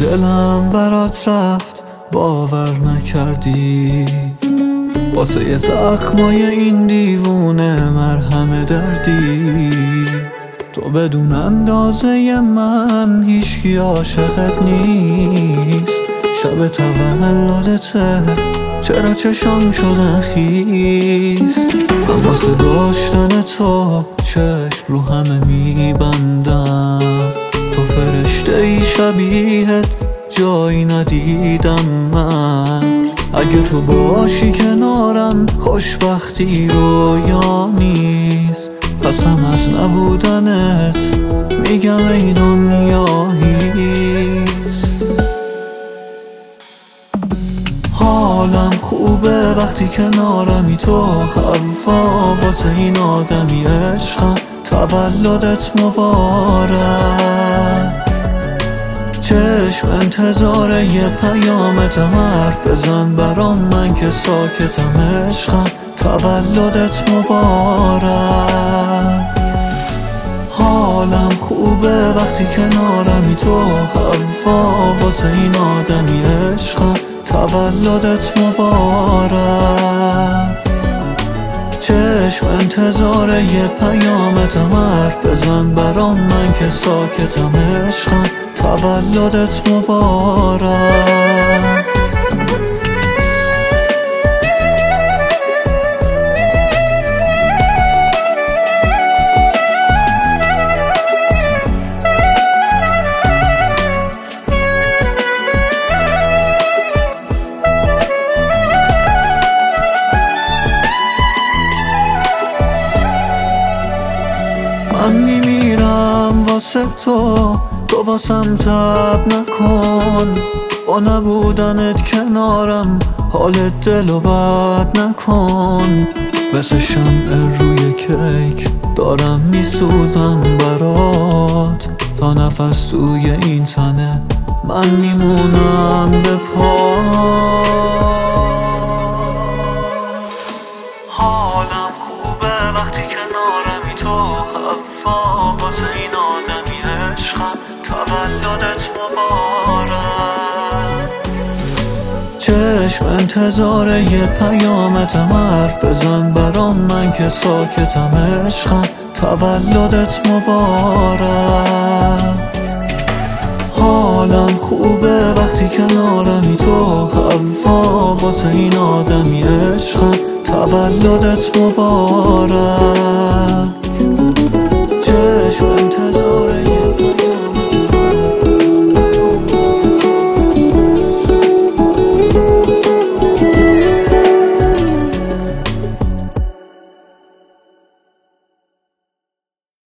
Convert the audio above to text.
دلم برات رفت باور نکردی، واسه یه زخمای این دیوونه مرهم دردی. تو بدون اندازه من هیچکی عاشقت نیست. شب تولدته چرا چشام شدن خیس، من واسه داشتن تو چشم رو همه میبندم. تو فرشته ای شبیهت جایی ندیدم من. اگه تو باشی کنارم خوشبختی رویا نیست. قسم از نبودنت میگم ای دنیا هیست. حالم خوبه وقتی کنارمی، تو هوا واسه این آدمی عشقم. تولدت مبارک، چشم انتظار یه پیامتم. حرف بزن برام من که ساکتم عشقم. تولدت مبارک. حالم خوبه وقتی کنارمی، تو هوا واسه این آدمی عشقم. تولدت مبارک، چشم انتظار یه پیامتم. حرف بزن برام من که ساکتم عشقم. تولدت مبارک. من میمیرم واسه تو، تو واسم تب نکن. با نبودنت کنارم حالت دلو بد نکن. مثل شمع روی کیک دارم میسوزم برات. تا نفس توی این تنه من میمونم به پا. حالم خوبه وقتی کنارمی، تو هوا واسه این آدمی عشقم. تولدت مبارک، چشم انتظار یه پیامتم. حرف بزن برام من که ساکتم عشقم. تولدت مبارک. حالم خوبه وقتی کنارمی، تو هوا واسه این آدمی عشقم. تولدت مبارک.